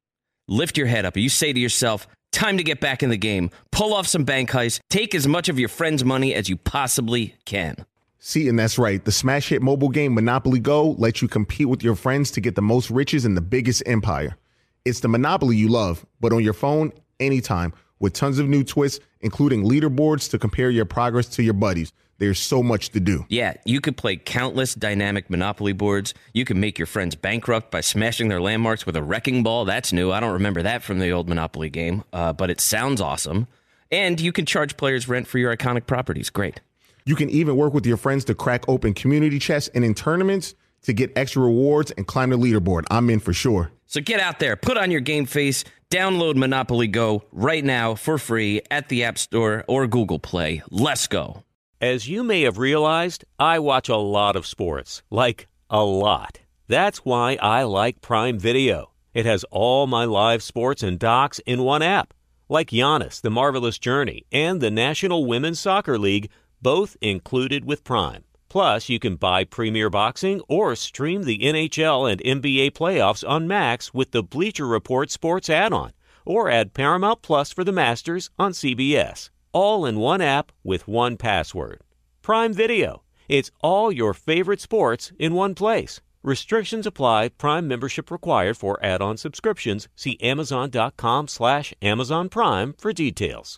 Speaker 10: Lift your head up. You say to yourself, time to get back in the game. Pull off some bank heists. Take as much of your friend's money as you possibly can.
Speaker 13: See, and that's right. The smash hit mobile game Monopoly Go lets you compete with your friends to get the most riches in the biggest empire. It's the Monopoly you love, but on your phone, anytime, with tons of new twists, including leaderboards to compare your progress to your buddies. There's so much to do.
Speaker 10: Yeah, you could play countless dynamic Monopoly boards. You can make your friends bankrupt by smashing their landmarks with a wrecking ball. That's new. I don't remember that from the old Monopoly game, but it sounds awesome. And you can charge players rent for your iconic properties. Great.
Speaker 13: You can even work with your friends to crack open community chests and in tournaments to get extra rewards and climb the leaderboard. I'm in for sure.
Speaker 10: So get out there, put on your game face, download Monopoly Go right now for free at the App Store or Google Play. Let's go.
Speaker 5: As you may have realized, I watch a lot of sports. Like, a lot. That's why I like Prime Video. It has all my live sports and docs in one app. Like Giannis, The Marvelous Journey, and the National Women's Soccer League, both included with Prime. Plus, you can buy Premier Boxing or stream the NHL and NBA playoffs on Max with the Bleacher Report Sports add-on, or add Paramount Plus for the Masters on CBS. All in one app with one password. Prime Video. It's all your favorite sports in one place. Restrictions apply. Prime membership required for add-on subscriptions. See Amazon.com/Amazon Prime for details.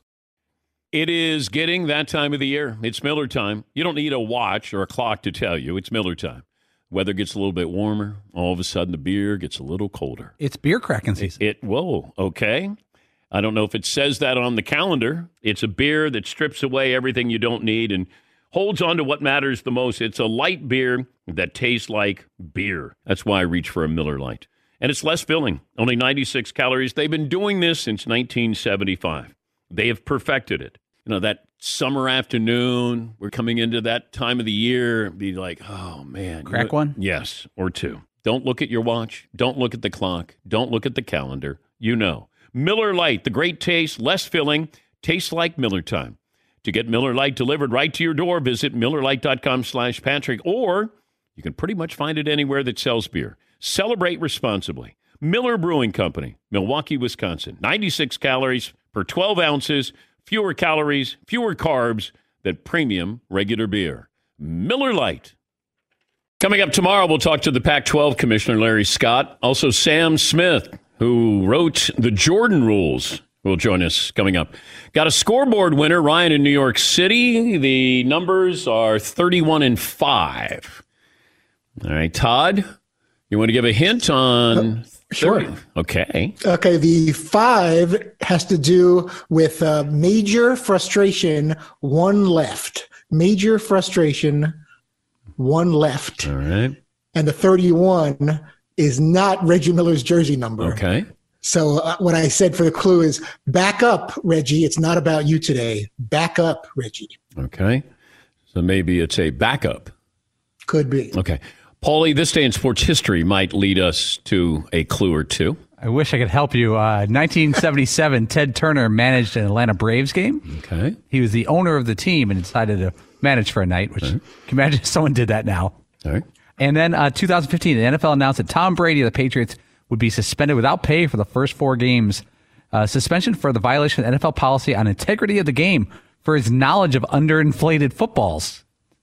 Speaker 7: It is getting that time of the year. It's Miller time. You don't need a watch or a clock to tell you. It's Miller time. Weather gets a little bit warmer. All of a sudden, the beer gets a little colder.
Speaker 8: It's beer cracking season.
Speaker 7: Whoa, okay. I don't know if it says that on the calendar. It's a beer that strips away everything you don't need and holds on to what matters the most. It's a light beer that tastes like beer. That's why I reach for a Miller Lite. And it's less filling, only 96 calories. They've been doing this since 1975. They have perfected it. You know, that summer afternoon, we're coming into that time of the year, be like, oh, man.
Speaker 8: Crack one?
Speaker 7: Yes, or two. Don't look at your watch. Don't look at the clock. Don't look at the calendar. You know. Miller Lite, the great taste, less filling, tastes like Miller time. To get Miller Lite delivered right to your door, visit MillerLite.com/Patrick, or you can pretty much find it anywhere that sells beer. Celebrate responsibly. Miller Brewing Company, Milwaukee, Wisconsin. 96 calories per 12 ounces, fewer calories, fewer carbs than premium regular beer. Miller Lite. Coming up tomorrow, we'll talk to the Pac-12 Commissioner, Larry Scott. Also, Sam Smith, who wrote the Jordan rules, will join us coming up. Got a scoreboard winner, Ryan, in New York City. The numbers are 31-5. All right, Todd, you want to give a hint on...
Speaker 9: Sure.
Speaker 7: 30? Okay.
Speaker 9: Okay, the 5 has to do with major frustration, one left. Major frustration, one left.
Speaker 7: All right.
Speaker 9: And the 31 is not Reggie Miller's jersey number.
Speaker 7: Okay.
Speaker 9: So what I said for the clue is back up, Reggie. It's not about you today. Back up, Reggie.
Speaker 7: Okay. So maybe it's a backup.
Speaker 9: Could be.
Speaker 7: Okay. Paulie, this day in sports history might lead us to a clue or two.
Speaker 8: I wish I could help you. 1977, Ted Turner managed an Atlanta Braves game.
Speaker 7: Okay.
Speaker 8: He was the owner of the team and decided to manage for a night, which can you imagine if someone did that now.
Speaker 7: All right.
Speaker 8: And then 2015, the NFL announced that Tom Brady of the Patriots would be suspended without pay for the first 4 games. Suspension for the violation of NFL policy on integrity of the game for his knowledge of underinflated footballs.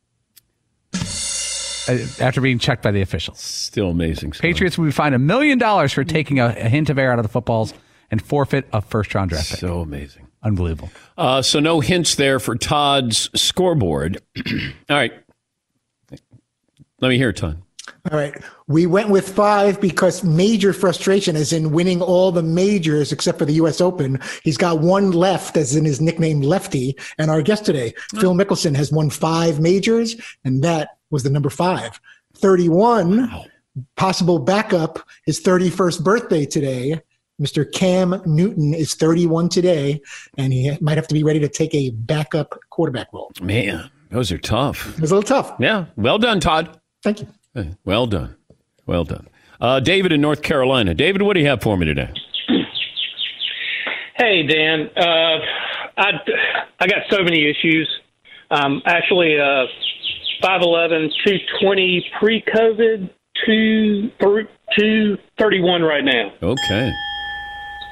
Speaker 8: After being checked by the officials.
Speaker 7: Still amazing stuff.
Speaker 8: Patriots will be fined $1 million for taking a hint of air out of the footballs and forfeit a first-round draft pick.
Speaker 7: So amazing.
Speaker 8: Unbelievable.
Speaker 7: So no hints there for Todd's scoreboard. All right. Let me hear it, Todd.
Speaker 9: All right. We went with 5 because major frustration is in winning all the majors except for the U.S. Open. He's got one left, as in his nickname Lefty. And our guest today, Phil Mickelson, has won 5 majors, and that was the number 5. 31, possible backup, his 31st birthday today. Mr. Cam Newton is 31 today, and he might have to be ready to take a backup quarterback role.
Speaker 7: Man, those are tough.
Speaker 9: It was a little tough.
Speaker 7: Yeah. Well done, Todd.
Speaker 9: Thank you.
Speaker 7: Hey, well done. Well done. David in North Carolina. David, what do you have for me today?
Speaker 15: Hey, Dan. I got so many issues. Actually, 5'11", 220 pre-COVID, 231 right now.
Speaker 7: Okay.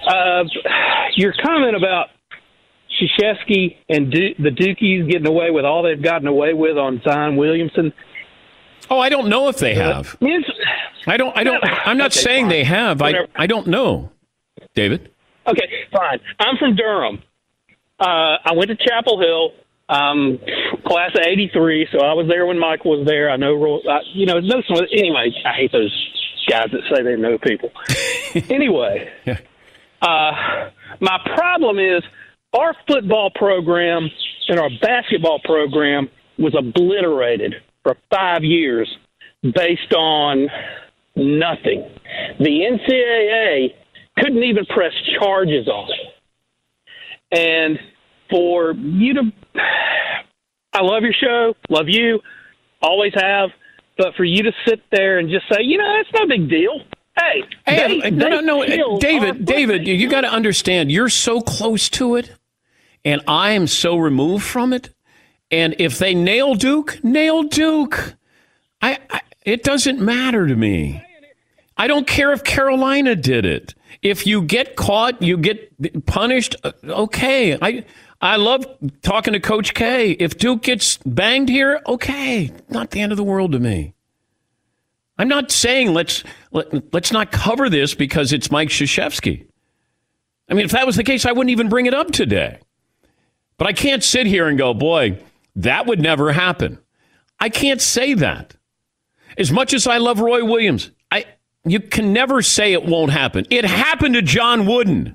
Speaker 15: Your comment about Krzyzewski and the Dukies getting away with all they've gotten away with on Zion Williamson.
Speaker 7: Oh, I don't know if they have. I'm not saying fine. They have. I don't know. David?
Speaker 15: Okay, fine. I'm from Durham. I went to Chapel Hill, class of 83, so I was there when Michael was there. I know, anyway, I hate those guys that say they know people. Anyway, my problem is our football program and our basketball program was obliterated for 5 years based on nothing. The NCAA couldn't even press charges on it. And for you to – I love your show, love you, always have, but for you to sit there and just say, it's no big deal. Hey,
Speaker 7: no, David, you got to understand, you're so close to it, and I am so removed from it. And if they nail Duke. It doesn't matter to me. I don't care if Carolina did it. If you get caught, you get punished. Okay, I love talking to Coach K. If Duke gets banged here, okay, not the end of the world to me. I'm not saying let's not cover this because it's Mike Krzyzewski. I mean, if that was the case, I wouldn't even bring it up today. But I can't sit here and go, boy, that would never happen. I can't say that. As much as I love Roy Williams, you can never say it won't happen. It happened to John Wooden.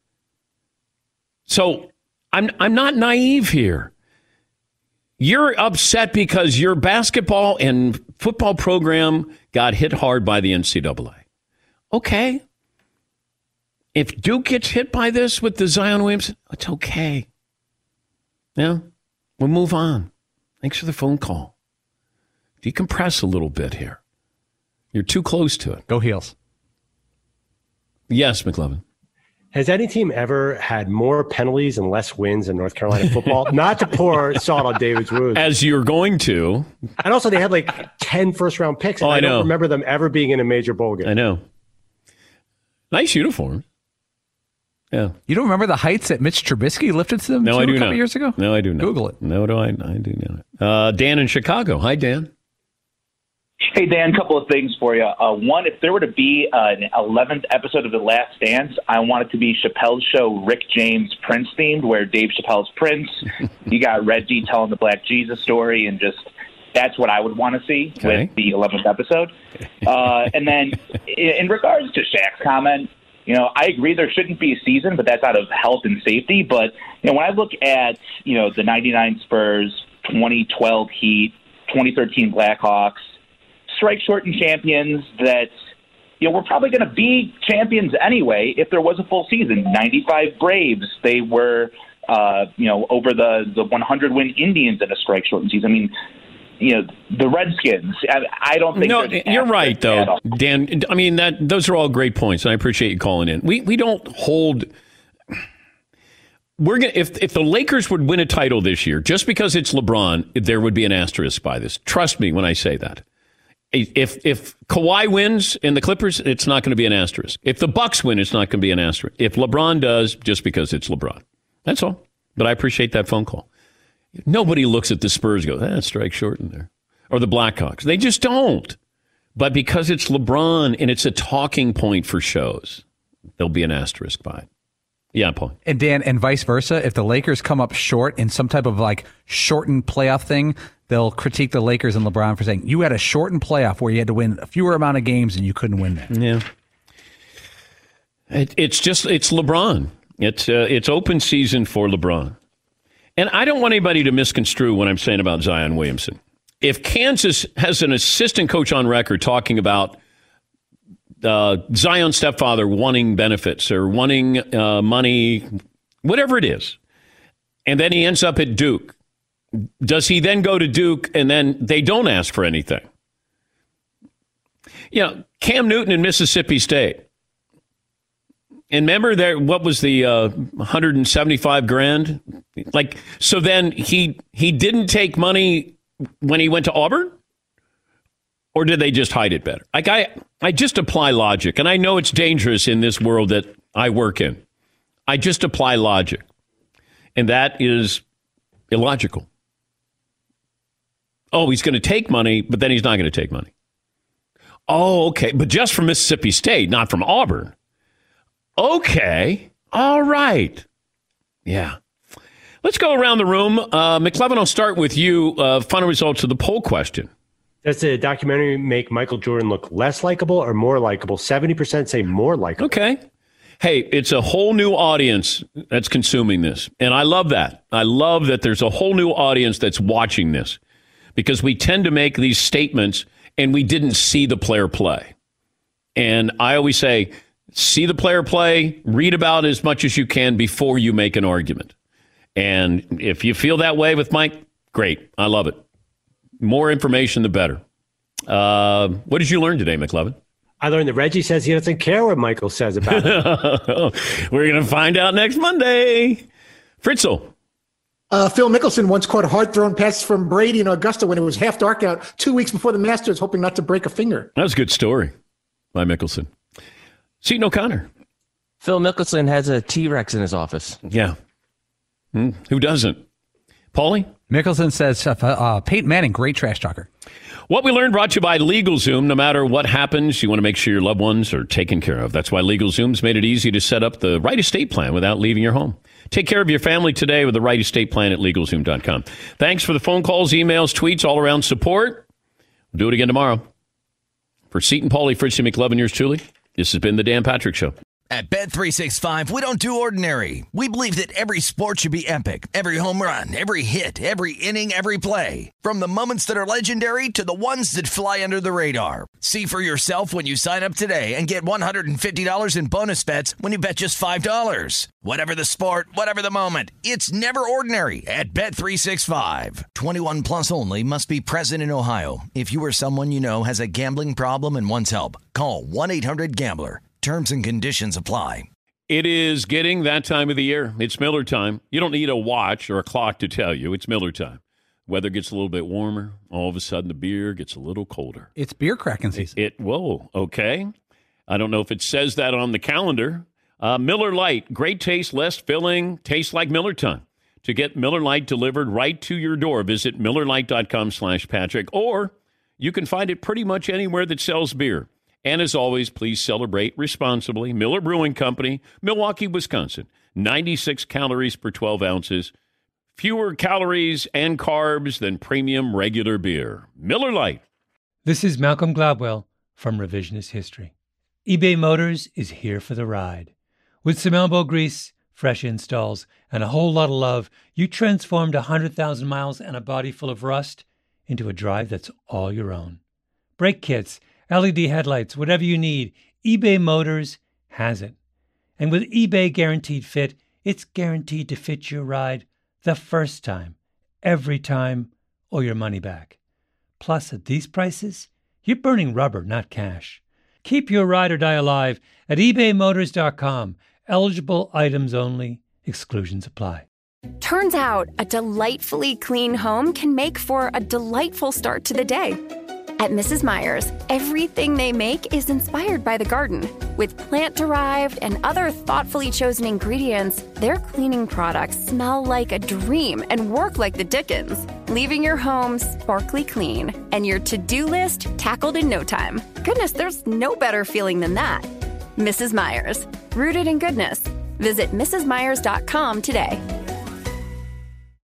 Speaker 7: So I'm not naive here. You're upset because your basketball and football program got hit hard by the NCAA. Okay. If Duke gets hit by this with the Zion Williamson, it's okay. Yeah, we'll move on. Thanks for the phone call. Decompress a little bit here. You're too close to it.
Speaker 8: Go Heels.
Speaker 7: Yes, McLovin.
Speaker 11: Has any team ever had more penalties and less wins in North Carolina football? Not to pour salt on David's wound.
Speaker 7: As you're going to.
Speaker 11: And also, they had like 10 first-round picks. And I don't remember them ever being in a major bowl game.
Speaker 7: I know. Nice uniform. Yeah.
Speaker 8: You don't remember the heights that Mitch Trubisky lifted to them a couple years ago?
Speaker 7: No, I do not.
Speaker 8: Google it.
Speaker 7: No, I do not. Dan in Chicago. Hi, Dan.
Speaker 16: Hey, Dan, a couple of things for you. One, if there were to be an 11th episode of The Last Dance, I want it to be Chappelle's show, Rick James Prince themed, where Dave Chappelle's Prince, you got Reggie telling the Black Jesus story, and just that's what I would want to see with the 11th episode. And then in regards to Shaq's comment, I agree there shouldn't be a season, but that's out of health and safety. But, when I look at, the 99 Spurs, 2012 Heat, 2013 Blackhawks, strike-shortened champions that, we're probably going to be champions anyway if there was a full season. 95 Braves, they were, over the 100-win Indians in a strike-shortened season. I mean, the Redskins, I don't think...
Speaker 7: No, you're right, though, Dan. I mean, those are all great points, and I appreciate you calling in. We don't hold... We're gonna, if the Lakers would win a title this year, just because it's LeBron, there would be an asterisk by this. Trust me when I say that. If Kawhi wins in the Clippers, it's not going to be an asterisk. If the Bucks win, it's not going to be an asterisk. If LeBron does, just because it's LeBron. That's all. But I appreciate that phone call. Nobody looks at the Spurs and goes, strike short in there. Or the Blackhawks. They just don't. But because it's LeBron and it's a talking point for shows, there'll be an asterisk by it. Yeah, Paul.
Speaker 8: And Dan, and vice versa, if the Lakers come up short in some type of shortened playoff thing, they'll critique the Lakers and LeBron for saying, you had a shortened playoff where you had to win a fewer amount of games and you couldn't win that.
Speaker 7: Yeah. It's LeBron. It's open season for LeBron. And I don't want anybody to misconstrue what I'm saying about Zion Williamson. If Kansas has an assistant coach on record talking about Zion's stepfather wanting benefits or wanting money, whatever it is, and then he ends up at Duke, does he then go to Duke and then they don't ask for anything? Cam Newton in Mississippi State. And remember what was the $175,000? So then he didn't take money when he went to Auburn? Or did they just hide it better? Like I just apply logic, and I know it's dangerous in this world that I work in. I just apply logic, and that is illogical. Oh, he's going to take money, but then he's not going to take money. Oh, okay, but just from Mississippi State, not from Auburn. Okay, all right. Yeah. Let's go around the room. McLevin, I'll start with you. Final results of the poll question.
Speaker 11: Does the documentary make Michael Jordan look less likable or more likable? 70% say more likable.
Speaker 7: Okay. Hey, it's a whole new audience that's consuming this. And I love that. I love that there's a whole new audience that's watching this because we tend to make these statements and we didn't see the player play. And I always say, see the player play, read about as much as you can before you make an argument. And if you feel that way with Mike, great. I love it. More information, the better. What did you learn today, McLevin?
Speaker 11: I learned that Reggie says he doesn't care what Michael says about it.
Speaker 7: We're going to find out next Monday. Fritzl.
Speaker 9: Phil Mickelson once caught a hard-thrown pass from Brady in Augusta when it was half dark out 2 weeks before the Masters, hoping not to break a finger.
Speaker 7: That was a good story by Mickelson. Seton O'Connor.
Speaker 10: Phil Mickelson has a T-Rex in his office.
Speaker 7: Yeah. Who doesn't? Paulie?
Speaker 8: Mickelson says Peyton Manning, great trash talker.
Speaker 7: What we learned brought to you by LegalZoom. No matter what happens, you want to make sure your loved ones are taken care of. That's why LegalZoom's made it easy to set up the right estate plan without leaving your home. Take care of your family today with the right estate plan at LegalZoom.com. Thanks for the phone calls, emails, tweets, all around support. We'll do it again tomorrow. For Seton, Paulie, Fritzy, McLevin, yours truly, this has been the Dan Patrick Show.
Speaker 17: At Bet365, we don't do ordinary. We believe that every sport should be epic. Every home run, every hit, every inning, every play. From the moments that are legendary to the ones that fly under the radar. See for yourself when you sign up today and get $150 in bonus bets when you bet just $5. Whatever the sport, whatever the moment, it's never ordinary at Bet365. 21 plus only. Must be present in Ohio. If you or someone you know has a gambling problem and wants help, call 1-800-GAMBLER. Terms and conditions apply.
Speaker 7: It is getting that time of the year. It's Miller time. You don't need a watch or a clock to tell you. It's Miller time. Weather gets a little bit warmer. All of a sudden, the beer gets a little colder.
Speaker 8: It's beer cracking season.
Speaker 7: Whoa, okay. I don't know if it says that on the calendar. Miller Lite, great taste, less filling, tastes like Miller time. To get Miller Lite delivered right to your door, visit MillerLite.com/Patrick, or you can find it pretty much anywhere that sells beer. And as always, please celebrate responsibly. Miller Brewing Company, Milwaukee, Wisconsin. 96 calories per 12 ounces. Fewer calories and carbs than premium regular beer. Miller Lite.
Speaker 18: This is Malcolm Gladwell from Revisionist History. eBay Motors is here for the ride. With some elbow grease, fresh installs, and a whole lot of love, you transformed 100,000 miles and a body full of rust into a drive that's all your own. Brake kits, LED headlights, whatever you need, eBay Motors has it. And with eBay Guaranteed Fit, it's guaranteed to fit your ride the first time, every time, or your money back. Plus, at these prices, you're burning rubber, not cash. Keep your ride or die alive at ebaymotors.com. Eligible items only. Exclusions apply.
Speaker 19: Turns out, a delightfully clean home can make for a delightful start to the day. At Mrs. Meyer's, everything they make is inspired by the garden. With plant-derived and other thoughtfully chosen ingredients, their cleaning products smell like a dream and work like the Dickens, leaving your home sparkly clean and your to-do list tackled in no time. Goodness, there's no better feeling than that. Mrs. Meyer's, rooted in goodness. Visit mrsmeyers.com today.